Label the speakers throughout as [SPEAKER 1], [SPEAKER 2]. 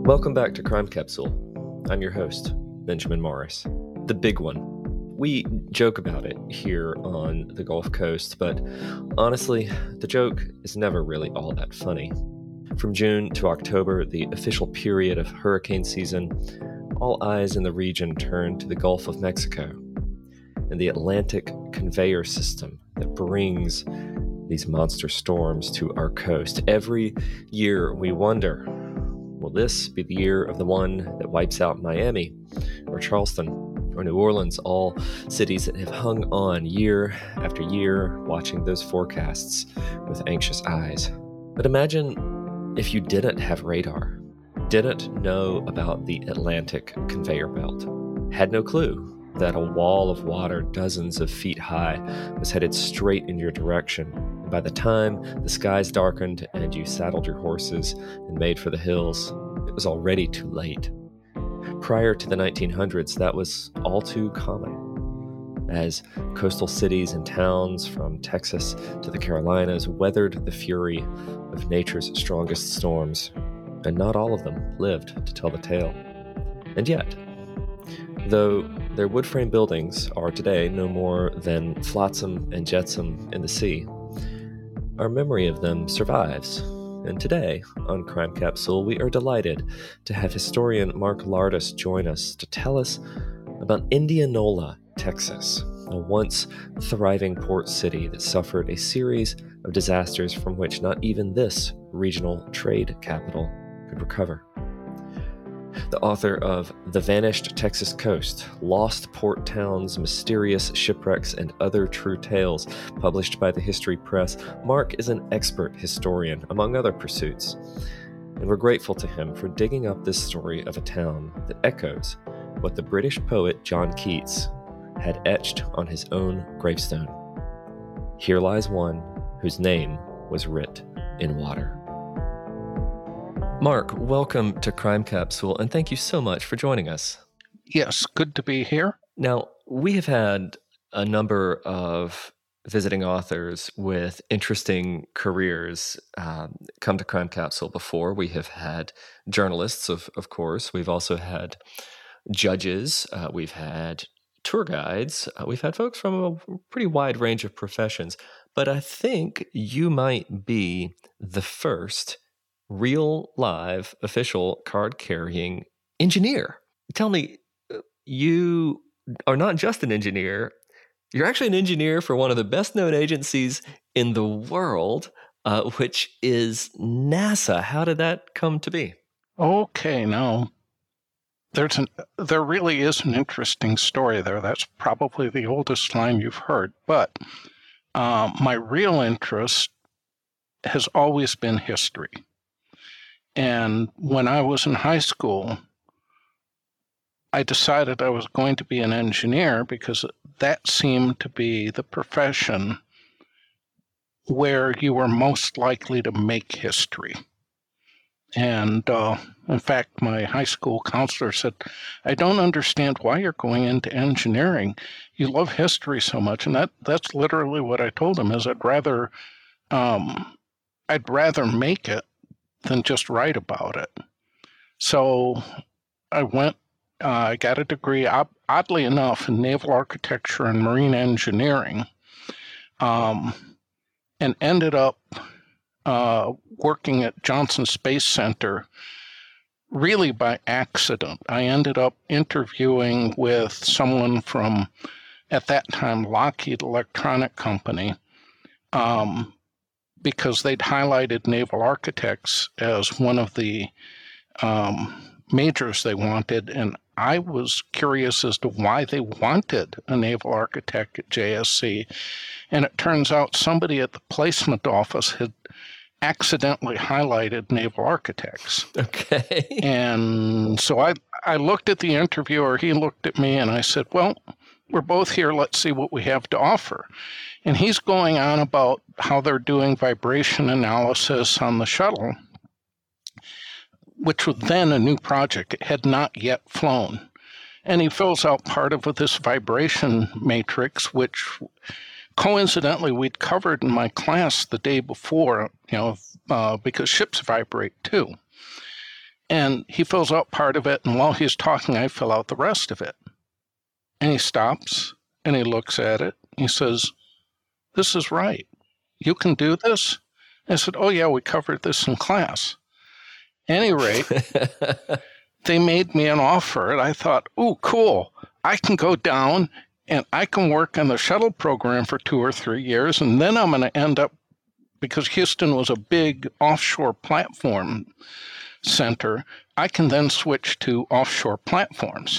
[SPEAKER 1] Welcome back to Crime Capsule. I'm your host, Benjamin Morris. The big one. We joke about it here on the Gulf Coast, but honestly, the joke is never really all that funny. From June to October, the official period of hurricane season, all eyes in the region turn to the Gulf of Mexico and the Atlantic conveyor system that brings these monster storms to our coast. Every year we wonder, will this be the year of the one that wipes out Miami or Charleston or New Orleans, all cities that have hung on year after year watching those forecasts with anxious eyes. But imagine if you didn't have radar, didn't know about the Atlantic conveyor belt, had no clue that a wall of water dozens of feet high was headed straight in your direction. And by the time the skies darkened and you saddled your horses and made for the hills, it was already too late. Prior to the 1900s, that was all too common, as coastal cities and towns from Texas to the Carolinas weathered the fury of nature's strongest storms, and not all of them lived to tell the tale. And yet, though their wood frame buildings are today no more than flotsam and jetsam in the sea, our memory of them survives. And today, on Crime Capsule, we are delighted to have historian Mark Lardis join us to tell us about Indianola, Texas, a once thriving port city that suffered a series of disasters from which not even this regional trade capital could recover. The author of The Vanished Texas Coast, Lost Port Towns, Mysterious Shipwrecks, and Other True Tales, published by the History Press, Mark is an expert historian, among other pursuits. And we're grateful to him for digging up this story of a town that echoes what the British poet John Keats had etched on his own gravestone. Here lies one whose name was writ in water. Mark, welcome to Crime Capsule, and thank you so much for joining us.
[SPEAKER 2] Yes, good to be here.
[SPEAKER 1] Now, we have had a number of visiting authors with interesting careers come to Crime Capsule before. We have had journalists, of course. We've also had judges. We've had tour guides. We've had folks from a pretty wide range of professions. But I think you might be the first real, live, official card-carrying engineer. Tell me, you are not just an engineer, you're actually an engineer for one of the best-known agencies in the world, which is NASA. How did that come to be?
[SPEAKER 2] Okay, now, there really is an interesting story there. That's probably the oldest line you've heard, but my real interest has always been history. And when I was in high school, I decided I was going to be an engineer because that seemed to be the profession where you were most likely to make history. And in fact, my high school counselor said, I don't understand why you're going into engineering. You love history so much. And that's literally what I told him, is I'd rather make it than just write about it. So I went, I got a degree, oddly enough, in naval architecture and marine engineering, and ended up working at Johnson Space Center really by accident. I ended up interviewing with someone from, at that time, Lockheed Electronic Company, because they'd highlighted naval architects as one of the majors they wanted, and I was curious as to why they wanted a naval architect at JSC, and it turns out somebody at the placement office had accidentally highlighted naval architects.
[SPEAKER 1] Okay.
[SPEAKER 2] And so I looked at the interviewer, he looked at me, and I said, well, we're both here, let's see what we have to offer. And he's going on about how they're doing vibration analysis on the shuttle, which was then a new project. It had not yet flown. And he fills out part of this vibration matrix, which coincidentally we'd covered in my class the day before, because ships vibrate too. And he fills out part of it, and while he's talking, I fill out the rest of it. And he stops, and he looks at it. He says, "This is right. You can do this?" I said, "Oh, yeah, we covered this in class." At any rate, they made me an offer, and I thought, "Oh, cool. I can go down, and I can work on the shuttle program for 2 or 3 years, and then I'm going to end up," because Houston was a big offshore platform center, I can then switch to offshore platforms.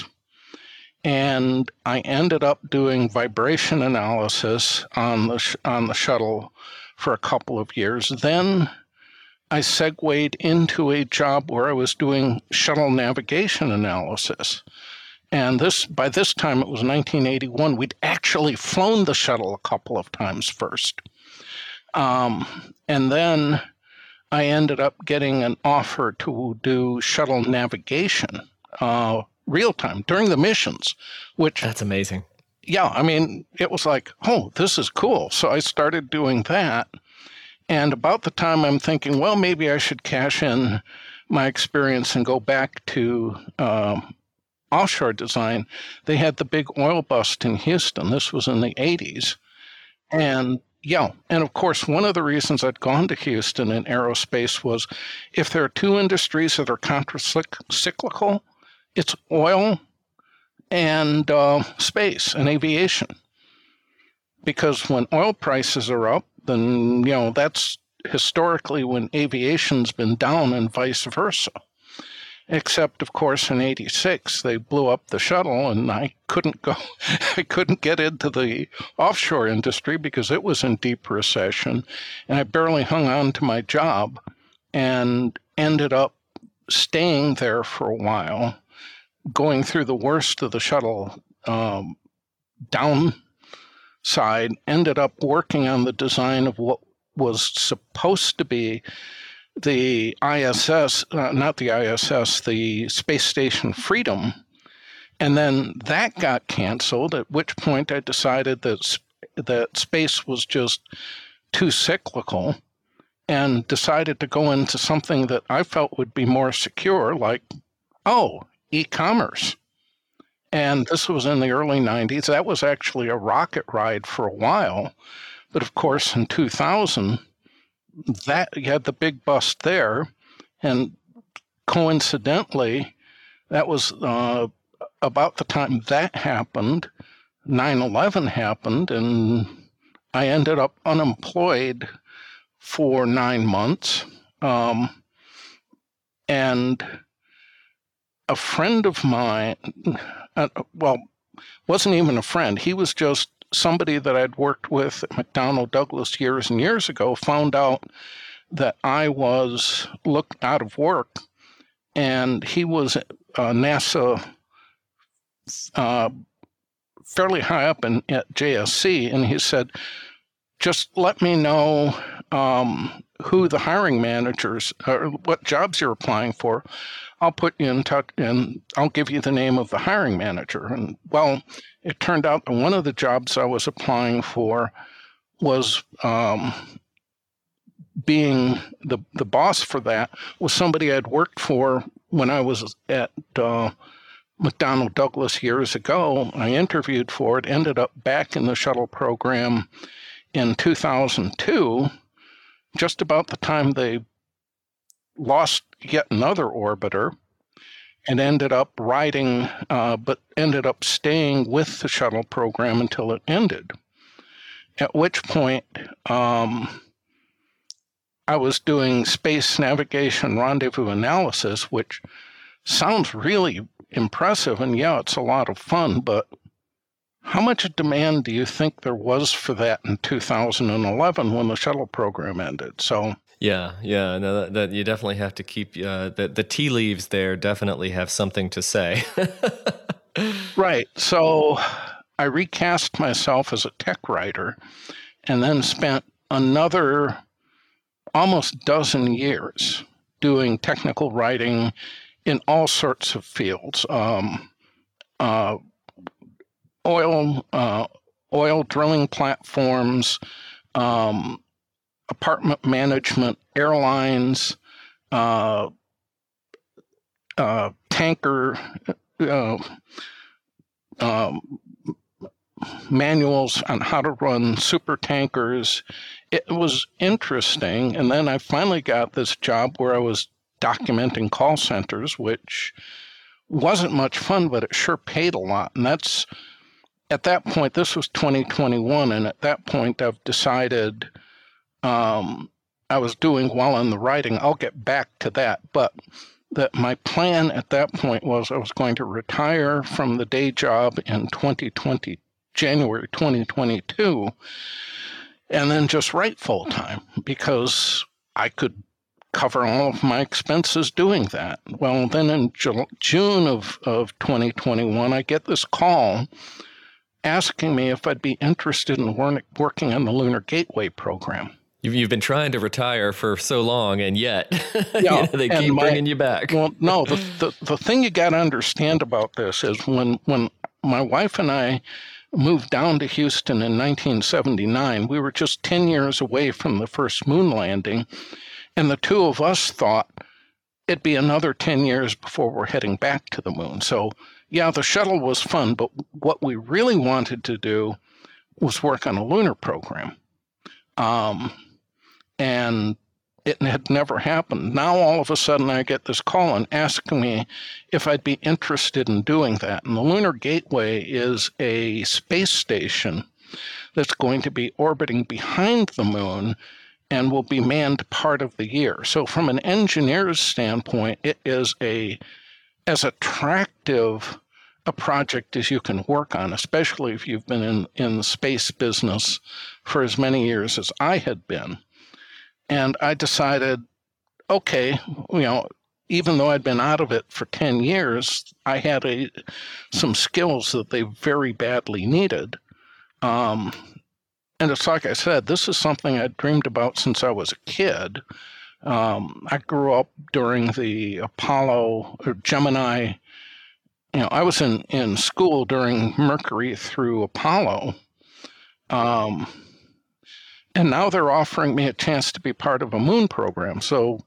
[SPEAKER 2] And I ended up doing vibration analysis on the shuttle for a couple of years. Then I segued into a job where I was doing shuttle navigation analysis. And by this time, it was 1981. We'd actually flown the shuttle a couple of times first. And then I ended up getting an offer to do shuttle navigation real time during the missions, which...
[SPEAKER 1] That's amazing.
[SPEAKER 2] Yeah, I mean, it was like, oh, this is cool. So I started doing that. And about the time I'm thinking, well, maybe I should cash in my experience and go back to offshore design, they had the big oil bust in Houston. This was in the 80s. And yeah, and of course, one of the reasons I'd gone to Houston in aerospace was if there are two industries that are counter-cyclical, it's oil and space and aviation. Because when oil prices are up, then, that's historically when aviation's been down and vice versa. Except, of course, in 86, they blew up the shuttle, and I couldn't get into the offshore industry because it was in deep recession, and I barely hung on to my job and ended up staying there for a while, going through the worst of the shuttle downside, ended up working on the design of what was supposed to be the ISS, not the ISS, the Space Station Freedom. And then that got canceled, at which point I decided that space was just too cyclical and decided to go into something that I felt would be more secure, like, e-commerce. And this was in the early 90s. That was actually a rocket ride for a while. But of course, in 2000, that you had the big bust there, and coincidentally, that was about the time that happened. 9/11 happened, and I ended up unemployed for 9 months. And a friend of mine, wasn't even a friend. He was just somebody that I'd worked with at McDonnell Douglas years and years ago, found out that I was out of work, and he was NASA fairly high up at JSC, and he said, just let me know who the hiring managers or what jobs you're applying for. I'll put you in touch, and I'll give you the name of the hiring manager. And well, it turned out that one of the jobs I was applying for was being the boss for that was somebody I'd worked for when I was at McDonnell Douglas years ago. I interviewed for it, ended up back in the shuttle program in 2002, just about the time they lost yet another orbiter, and ended up riding, but ended up staying with the shuttle program until it ended. At which point, I was doing space navigation rendezvous analysis, which sounds really impressive, and yeah, it's a lot of fun, but how much demand do you think there was for that in 2011 when the shuttle program ended? So
[SPEAKER 1] Yeah, no, that you definitely have to keep the tea leaves there. Definitely have something to say.
[SPEAKER 2] Right. So I recast myself as a tech writer, and then spent another almost dozen years doing technical writing in all sorts of fields. Oil drilling platforms, apartment management, airlines, tanker manuals on how to run super tankers. It was interesting. And then I finally got this job where I was documenting call centers, which wasn't much fun, but it sure paid a lot. And that's, at that point, this was 2021. And at that point, I've decided I was doing well in the writing. I'll get back to that. But that my plan at that point was I was going to retire from the day job in January 2022, and then just write full time because I could cover all of my expenses doing that. Well, then in June of 2021, I get this call asking me if I'd be interested in working on the Lunar Gateway program.
[SPEAKER 1] You've been trying to retire for so long, and yet they
[SPEAKER 2] and
[SPEAKER 1] keep bringing you back.
[SPEAKER 2] Well, no, the thing you got to understand about this is when my wife and I moved down to Houston in 1979, we were just 10 years away from the first moon landing, and the two of us thought it'd be another 10 years before we're heading back to the moon. So, yeah, the shuttle was fun, but what we really wanted to do was work on a lunar program. And it had never happened. Now, all of a sudden, I get this call and asking me if I'd be interested in doing that. And the Lunar Gateway is a space station that's going to be orbiting behind the moon and will be manned part of the year. So from an engineer's standpoint, it is as attractive a project as you can work on, especially if you've been in the space business for as many years as I had been. And I decided, okay, even though I'd been out of it for 10 years, I had some skills that they very badly needed. And it's like I said, this is something I dreamed about since I was a kid. I grew up during the Apollo or Gemini. I was in school during Mercury through Apollo. And now they're offering me a chance to be part of a moon program. So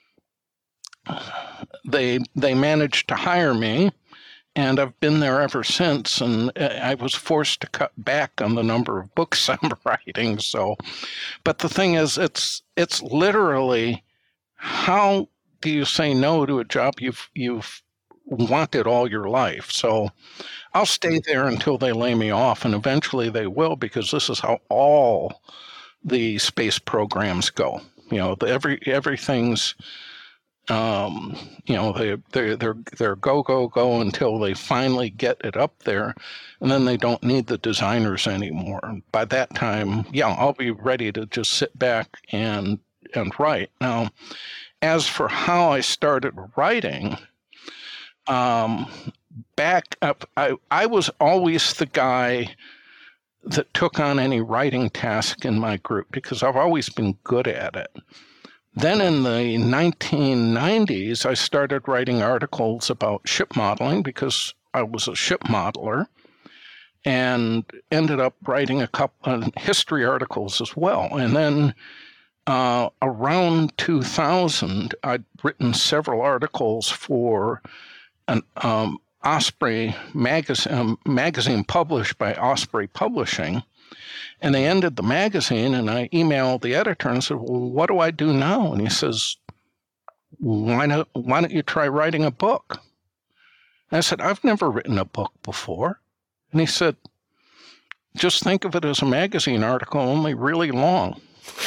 [SPEAKER 2] they managed to hire me, and I've been there ever since. And I was forced to cut back on the number of books I'm writing. So, but the thing is, it's literally, how do you say no to a job you've wanted all your life? So I'll stay there until they lay me off, and eventually they will, because this is how all the space programs go. Everything's they're go until they finally get it up there, and then they don't need the designers anymore. And by that time, I'll be ready to just sit back and write. Now, as for how I started writing, back up, I was always the guy that took on any writing task in my group because I've always been good at it. Then in the 1990s, I started writing articles about ship modeling because I was a ship modeler, and ended up writing a couple history articles as well. And then around 2000, I'd written several articles for an Osprey magazine published by Osprey Publishing, and they ended the magazine, and I emailed the editor and said, well, what do I do now? And he says, why don't you try writing a book? And I said, I've never written a book before. And he said, just think of it as a magazine article, only really long.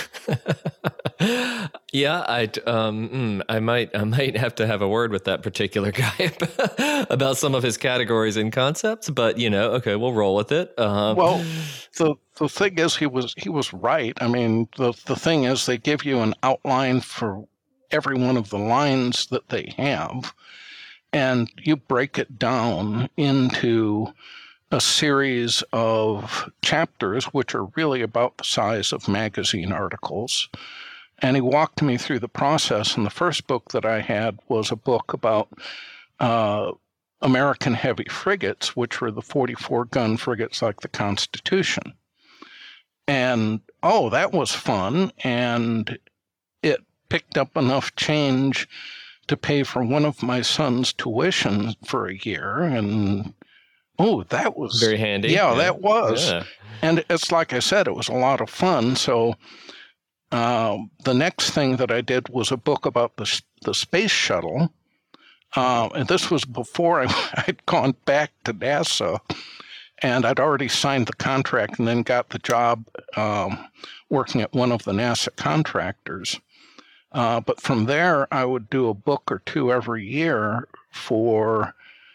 [SPEAKER 1] Yeah, I might have to have a word with that particular guy about some of his categories and concepts, but okay, we'll roll with it.
[SPEAKER 2] Well, the thing is, he was right. I mean, the thing is, they give you an outline for every one of the lines that they have, and you break it down into a series of chapters, which are really about the size of magazine articles. And he walked me through the process. And the first book that I had was a book about American heavy frigates, which were the 44-gun frigates like the Constitution. And, that was fun. And it picked up enough change to pay for one of my son's tuition for a year. And, that was
[SPEAKER 1] very handy.
[SPEAKER 2] Yeah, that was.
[SPEAKER 1] Yeah.
[SPEAKER 2] And it's like I said, it was a lot of fun. So the next thing that I did was a book about the space shuttle. And this was before I'd gone back to NASA, and I'd already signed the contract and then got the job working at one of the NASA contractors. But from there, I would do a book or two every year for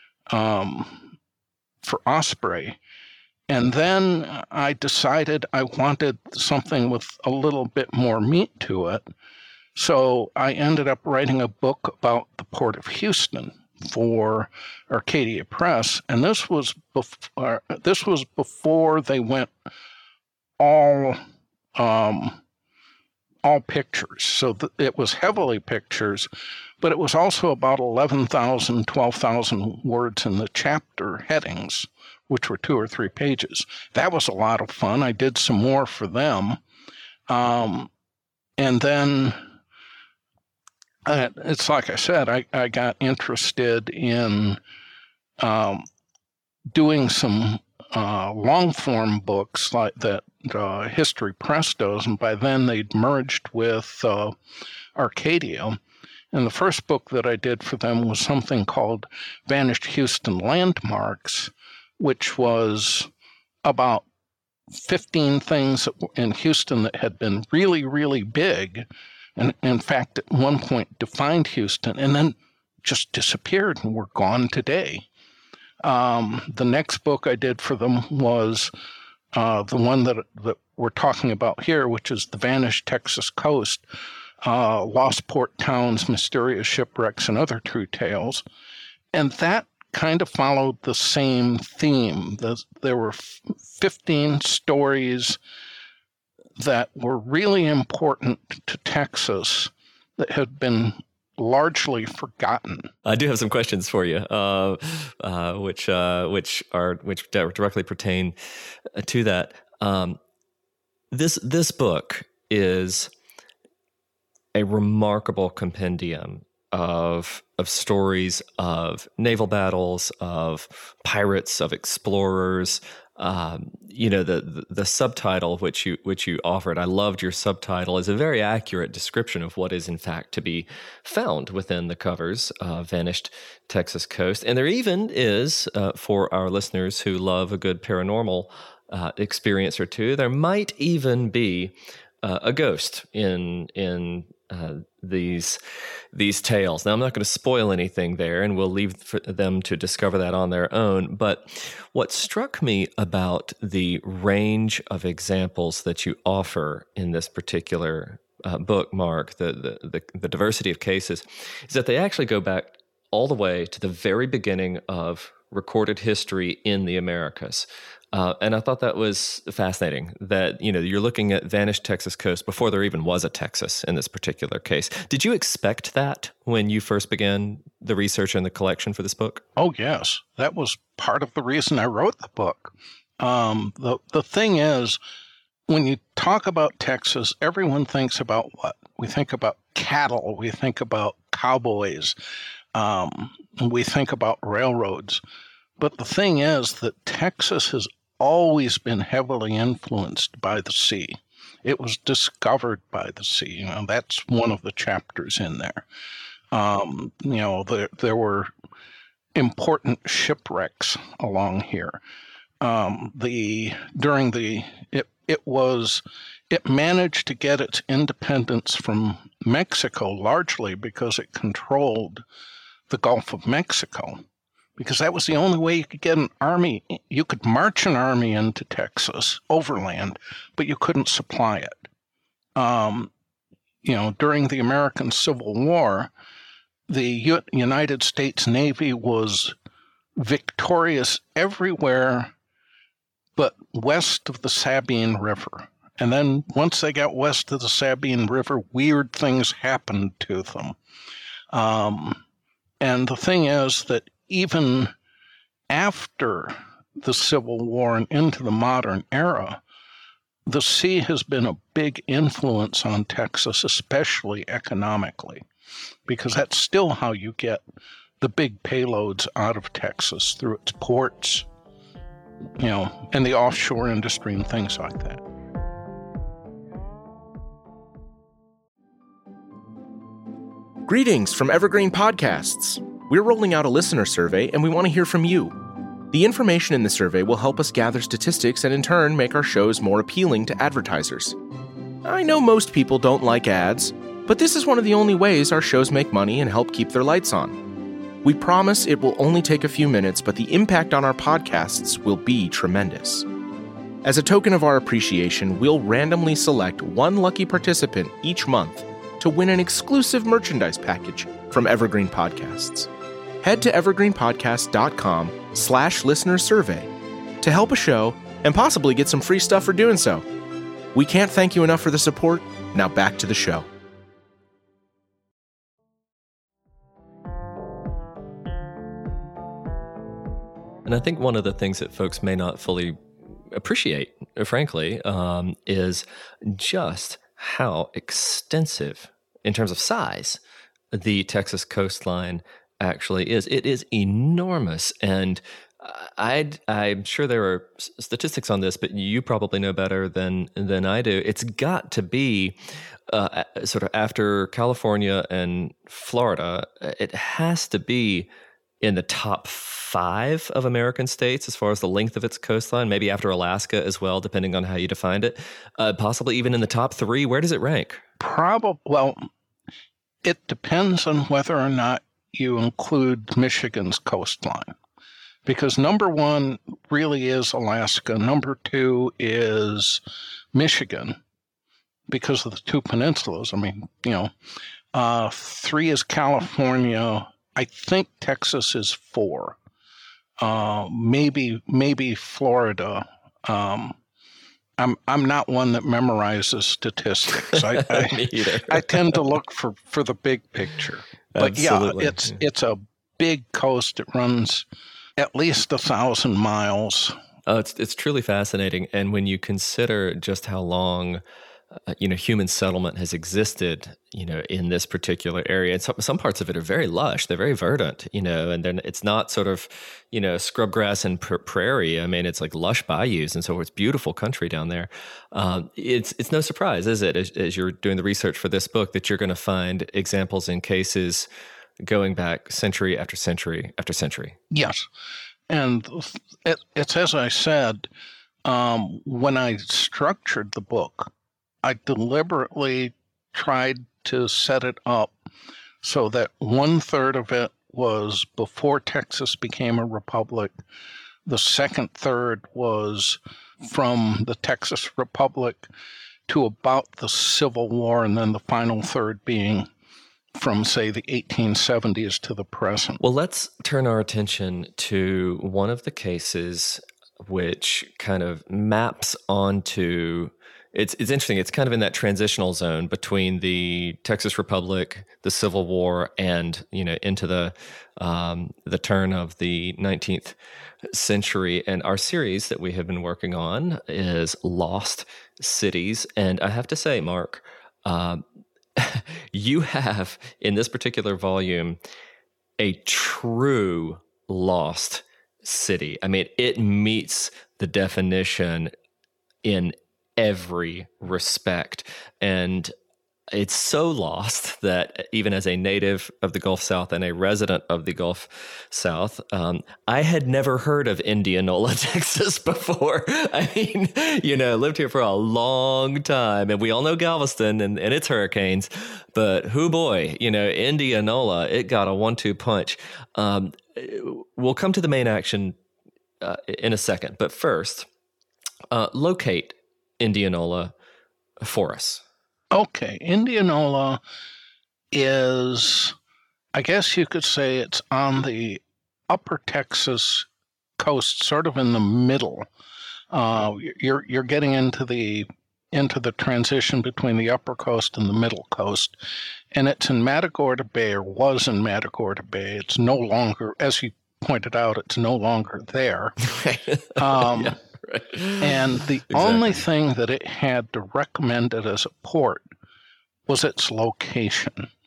[SPEAKER 2] Osprey. And then I decided I wanted something with a little bit more meat to it. So I ended up writing a book about the Port of Houston for Arcadia Press, and this was before they went all pictures. So it was heavily pictures, but it was also about 11,000, 12,000 words in the chapter headings, which were 2 or 3 pages. That was a lot of fun. I did some more for them, and then. It's like I said, I got interested in doing some long-form books like that History Press does, and by then they'd merged with Arcadia. And the first book that I did for them was something called Vanished Houston Landmarks, which was about 15 things in Houston that had been really, really big, and in fact, at one point defined Houston, and then just disappeared and were gone today. The next book I did for them was the one that we're talking about here, which is The Vanished Texas Coast, Lost Port Towns, Mysterious Shipwrecks, and Other True Tales. And that kind of followed the same theme. There were 15 stories that were really important to Texas that had been largely forgotten.
[SPEAKER 1] I do have some questions for you, which directly pertain to that. This book is a remarkable compendium of stories of naval battles, of pirates, of explorers. The subtitle which you offered, I loved your subtitle, is a very accurate description of what is in fact to be found within the covers of Vanished Texas Coast. And there even is, for our listeners who love a good paranormal experience or two, there might even be a ghost in these tales. Now, I'm not going to spoil anything there, and we'll leave for them to discover that on their own. But what struck me about the range of examples that you offer in this particular book, Mark, the diversity of cases, is that they actually go back all the way to the very beginning of recorded history in the Americas. And I thought that was fascinating that, you're looking at Vanished Texas Coast before there even was a Texas in this particular case. Did you expect that when you first began the research and the collection for this book?
[SPEAKER 2] Oh, yes. That was part of the reason I wrote the book. The thing is, when you talk about Texas, everyone thinks about what? We think about cattle. We think about cowboys. We think about railroads. But the thing is that Texas has always been heavily influenced by the sea. It was discovered by the sea. That's one of the chapters in there. There were important shipwrecks along here. It managed to get its independence from Mexico largely because it controlled the Gulf of Mexico. Because that was the only way you could get an army. You could march an army into Texas overland, but you couldn't supply it. During the American Civil War, the United States Navy was victorious everywhere but west of the Sabine River. And then once they got west of the Sabine River, weird things happened to them. And the thing is that even after the Civil War and into the modern era, the sea has been a big influence on Texas, especially economically. because that's still how you get the big payloads out of Texas, through its ports, and the offshore industry and things like that.
[SPEAKER 3] Greetings from Evergreen Podcasts. We're rolling out a listener survey, and we want to hear from you. The information in the survey will help us gather statistics and in turn make our shows more appealing to advertisers. I know most people don't like ads, but this is one of the only ways our shows make money and help keep their lights on. We promise it will only take a few minutes, but the impact on our podcasts will be tremendous. As a token of our appreciation, we'll randomly select one lucky participant each month to win an exclusive merchandise package from Evergreen Podcasts. Head to evergreenpodcast.com/listenersurvey to help a show and possibly get some free stuff for doing so. We can't thank you enough for the support. Now back to the show.
[SPEAKER 1] And I think one of the things that folks may not fully appreciate, frankly, is just how extensive, in terms of size, the Texas coastline actually is. It is enormous. And I'm sure there are statistics on this, but you probably know better than I do. It's got to be sort of after California and Florida, it has to be in the top 5 of American states as far as the length of its coastline, maybe after Alaska as well, depending on how you defined it, possibly even in the top 3. Where does it rank?
[SPEAKER 2] Well, it depends on whether or not you include Michigan's coastline. Because number 1 really is Alaska. Number 2 is Michigan because of the 2 peninsulas. 3 is California. I think Texas is 4. Maybe Florida. I'm not one that memorizes statistics.
[SPEAKER 1] Me either.
[SPEAKER 2] I tend to look for the big picture. But
[SPEAKER 1] Absolutely.
[SPEAKER 2] it's a big coast. It runs at least 1,000 miles.
[SPEAKER 1] Oh, it's truly fascinating. And when you consider just how long human settlement has existed, in this particular area, and some parts of it are very lush. They're very verdant, and then it's not sort of, scrub grass and prairie. I mean, it's like lush bayous, and so it's beautiful country down there. It's no surprise, is it, as you're doing the research for this book, that you're going to find examples in cases going back century after century after century.
[SPEAKER 2] Yes, and it's as I said, when I structured the book, I deliberately tried to set it up so that 1/3 of it was before Texas became a republic. The second third was from the Texas Republic to about the Civil War, and then the final third being from, say, the 1870s to the present.
[SPEAKER 1] Well, let's turn our attention to one of the cases which kind of maps onto... It's interesting. It's kind of in that transitional zone between the Texas Republic, the Civil War, and into the turn of the 19th century. And our series that we have been working on is Lost Cities. And I have to say, Mark, you have in this particular volume a true lost city. I mean, it meets the definition in every respect. And it's so lost that even as a native of the Gulf South and a resident of the Gulf South, I had never heard of Indianola, Texas before. I mean, lived here for a long time, and we all know Galveston and its hurricanes, but hoo boy, Indianola, it got a 1-2 punch. We'll come to the main action in a second, but first, locate Indianola for us.
[SPEAKER 2] Okay, Indianola is, I guess you could say it's on the upper Texas coast, sort of in the middle. You're getting into the transition between the upper coast and the middle coast, and it's in Matagorda Bay, or was in Matagorda Bay. It's no longer, as you pointed out, it's no longer there.
[SPEAKER 1] Yeah. Right.
[SPEAKER 2] And the only thing that it had to recommend it as a port was its location,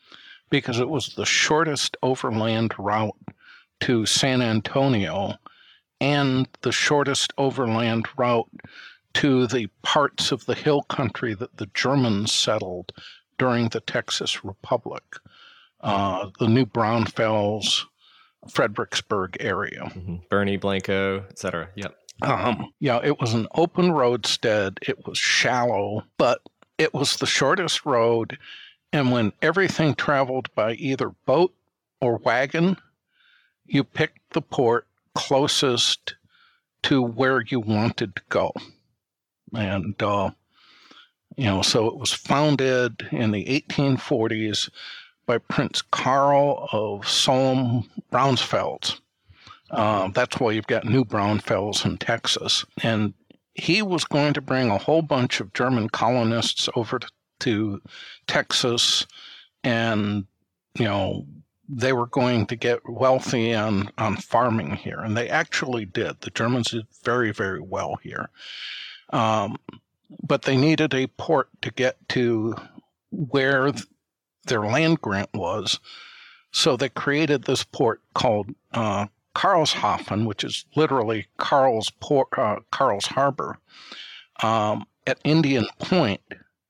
[SPEAKER 2] because it was the shortest overland route to San Antonio and the shortest overland route to the parts of the hill country that the Germans settled during the Texas Republic, the New Braunfels, Fredericksburg area.
[SPEAKER 1] Mm-hmm. Bernie, Blanco, etc. Yep.
[SPEAKER 2] It was an open roadstead. It was shallow, but it was the shortest road. And when everything traveled by either boat or wagon, you picked the port closest to where you wanted to go. And, so it was founded in the 1840s by Prince Karl of Solms-Braunfels. That's why you've got New Braunfels in Texas. And he was going to bring a whole bunch of German colonists over to Texas, and, they were going to get wealthy on farming here. And they actually did. The Germans did very, very well here. But they needed a port to get to where their land grant was. So they created this port called Karlshafen, which is literally Karl's Harbor, at Indian Point.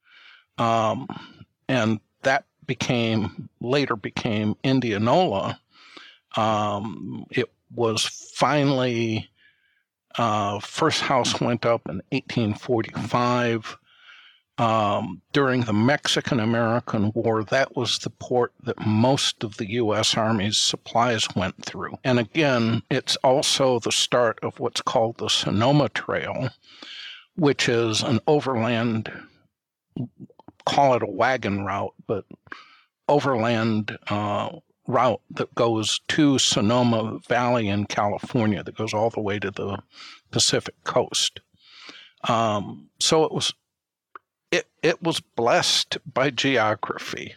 [SPEAKER 2] And that later became Indianola. It was finally, first house went up in 1845. During the Mexican-American War, that was the port that most of the U.S. Army's supplies went through. And again, it's also the start of what's called the Sonoma Trail, which is an overland, call it a wagon route, but overland route that goes to Sonoma Valley in California, that goes all the way to the Pacific coast. So it was blessed by geography.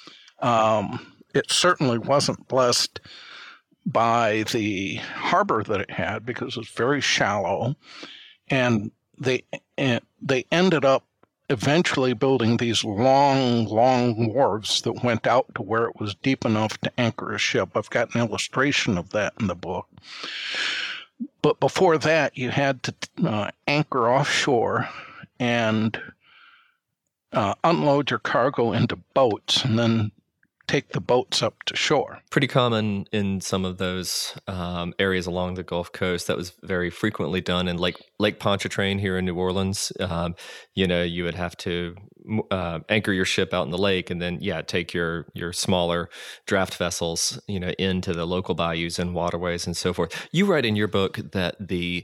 [SPEAKER 2] It certainly wasn't blessed by the harbor that it had, because it was very shallow, and they ended up eventually building these long wharves that went out to where it was deep enough to anchor a ship. I've got an illustration of that in the book. But before that, you had to anchor offshore and unload your cargo into boats and then take the boats up to shore.
[SPEAKER 1] Pretty common in some of those areas along the Gulf Coast. That was very frequently done in Lake Pontchartrain here in New Orleans. You would have to anchor your ship out in the lake, and then take your smaller draft vessels into the local bayous and waterways and so forth. You write in your book that the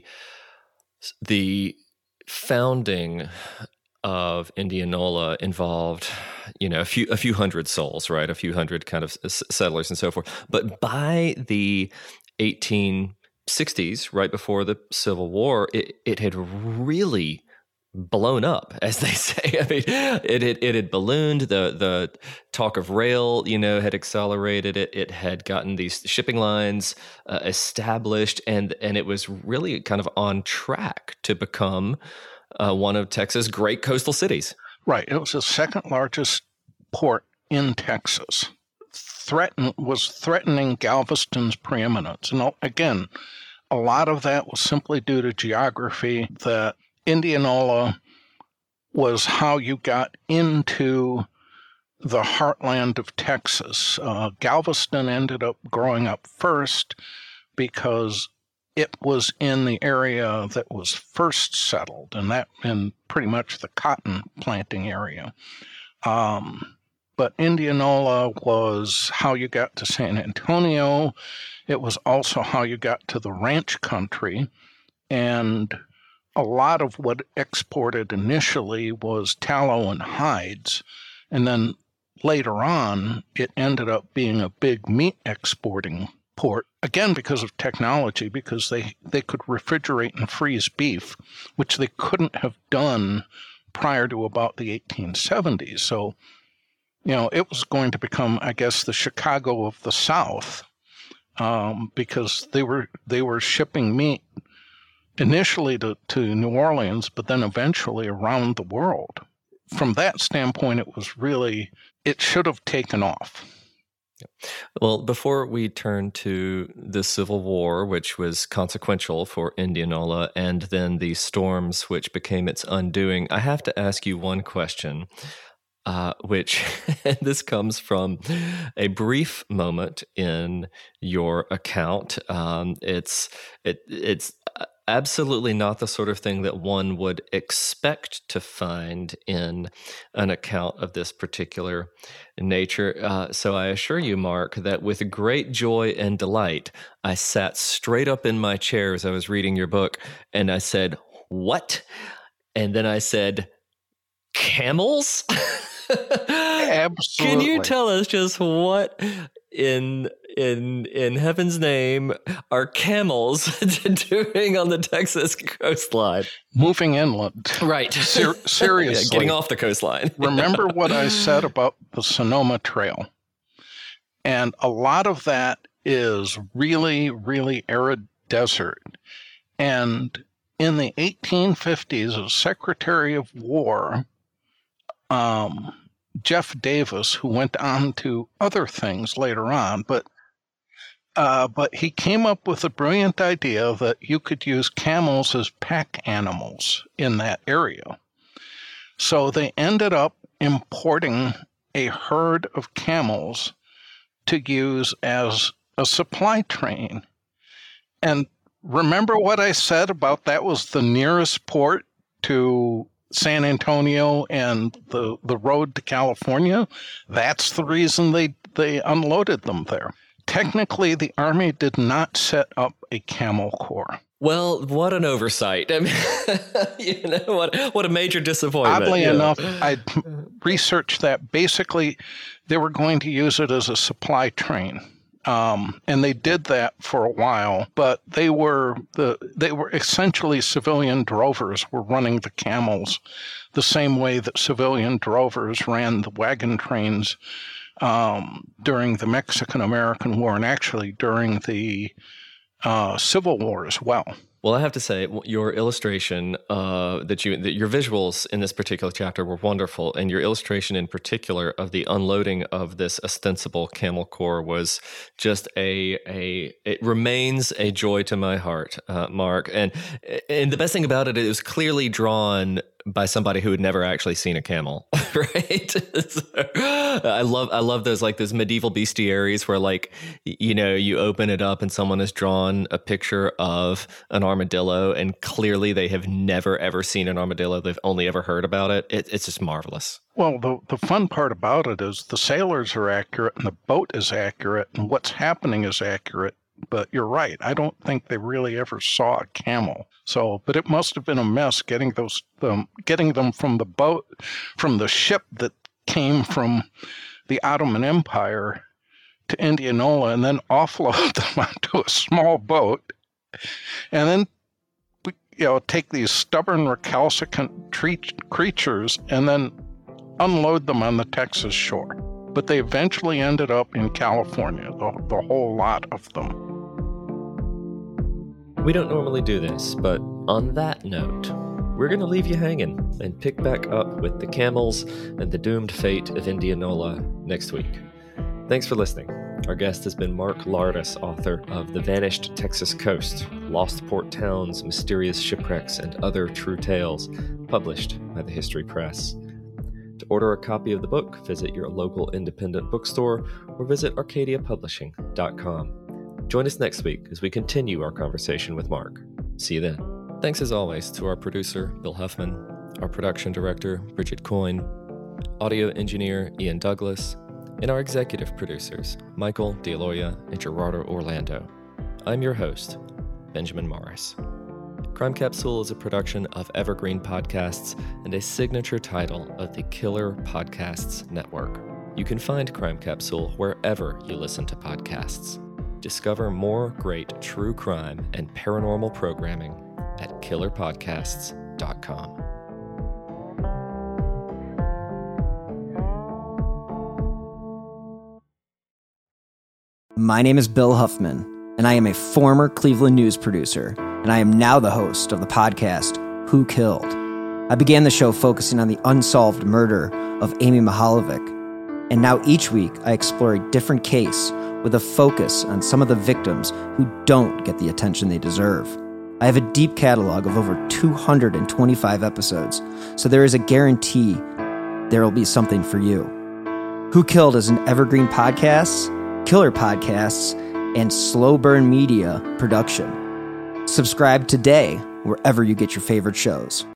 [SPEAKER 1] founding of Indianola involved, a few hundred souls, right? A few hundred kind of settlers and so forth. But by the 1860s, right before the Civil War, it had really blown up, as they say. I mean, it had ballooned. The talk of rail, had accelerated. It had gotten these shipping lines established, and it was really kind of on track to become one of Texas' great coastal cities.
[SPEAKER 2] Right. It was the second largest port in Texas. Was threatening Galveston's preeminence. And again, a lot of that was simply due to geography, that Indianola was how you got into the heartland of Texas. Galveston ended up growing up first because it was in the area that was first settled, and that in pretty much the cotton planting area. But Indianola was how you got to San Antonio. It was also how you got to the ranch country, and a lot of what exported initially was tallow and hides, and then later on it ended up being a big meat exporting port, again because of technology, because they could refrigerate and freeze beef, which they couldn't have done prior to about the 1870s. So, it was going to become, I guess, the Chicago of the South, because they were shipping meat initially to New Orleans, but then eventually around the world. From that standpoint, it should have taken off.
[SPEAKER 1] Well, before we turn to the Civil War, which was consequential for Indianola, and then the storms, which became its undoing, I have to ask you one question, which this comes from a brief moment in your account. It's absolutely not the sort of thing that one would expect to find in an account of this particular nature. So I assure you, Mark, that with great joy and delight, I sat straight up in my chair as I was reading your book, and I said, "What?" And then I said, "Camels?"
[SPEAKER 2] Absolutely.
[SPEAKER 1] Can you tell us just what in heaven's name are camels doing on the Texas coastline?
[SPEAKER 2] Moving inland.
[SPEAKER 1] Right.
[SPEAKER 2] Seriously.
[SPEAKER 1] Yeah, getting off the coastline.
[SPEAKER 2] Remember what I said about the Sonoma Trail? And a lot of that is really, really arid desert. And in the 1850s, a Secretary of War, Jeff Davis, who went on to other things later on, but he came up with a brilliant idea that you could use camels as pack animals in that area. So they ended up importing a herd of camels to use as a supply train. And remember what I said about that was the nearest port to San Antonio and the road to California? That's the reason they unloaded them there. Technically, the Army did not set up a Camel Corps.
[SPEAKER 1] Well, what an oversight. I mean, what a major disappointment.
[SPEAKER 2] Oddly enough, I researched that. Basically, they were going to use it as a supply train. And they did that for a while, but they were essentially civilian drovers were running the camels the same way that civilian drovers ran the wagon trains during the Mexican-American War and actually during the Civil War as well.
[SPEAKER 1] Well, I have to say, your illustration, your visuals in this particular chapter were wonderful, and your illustration in particular of the unloading of this ostensible Camel Corps was just it remains a joy to my heart, Mark. And the best thing about it, it was clearly drawn by somebody who had never actually seen a camel, right? So, I love those medieval bestiaries where you open it up and someone has drawn a picture of an armadillo and clearly they have never ever seen an armadillo. They've only ever heard about it. It's just marvelous.
[SPEAKER 2] Well, the fun part about it is the sailors are accurate and the boat is accurate and what's happening is accurate. But you're right. I don't think they really ever saw a camel. So, but it must have been a mess getting them from the boat, from the ship that came from the Ottoman Empire to Indianola, and then offload them onto a small boat, and then take these stubborn, recalcitrant creatures and then unload them on the Texas shore. But they eventually ended up in California, the whole lot of them.
[SPEAKER 1] We don't normally do this, but on that note, we're going to leave you hanging and pick back up with the camels and the doomed fate of Indianola next week. Thanks for listening. Our guest has been Mark Lardis, author of The Vanished Texas Coast, Lost Port Towns, Mysterious Shipwrecks, and Other True Tales, published by the History Press. To order a copy of the book, visit your local independent bookstore or visit arcadiapublishing.com. Join us next week as we continue our conversation with Mark. See you then. Thanks as always to our producer, Bill Huffman, our production director, Bridget Coyne, audio engineer, Ian Douglas, and our executive producers, Michael D'Aloia and Gerardo Orlando. I'm your host, Benjamin Morris. Crime Capsule is a production of Evergreen Podcasts and a signature title of the Killer Podcasts Network. You can find Crime Capsule wherever you listen to podcasts. Discover more great true crime and paranormal programming at killerpodcasts.com.
[SPEAKER 4] My name is Bill Huffman, and I am a former Cleveland news producer, and I am now the host of the podcast, Who Killed? I began the show focusing on the unsolved murder of Amy Mihaljevic. And now each week, I explore a different case with a focus on some of the victims who don't get the attention they deserve. I have a deep catalog of over 225 episodes, so there is a guarantee there will be something for you. Who Killed is an Evergreen Podcasts, Killer Podcasts, and Slow Burn Media production. Subscribe today wherever you get your favorite shows.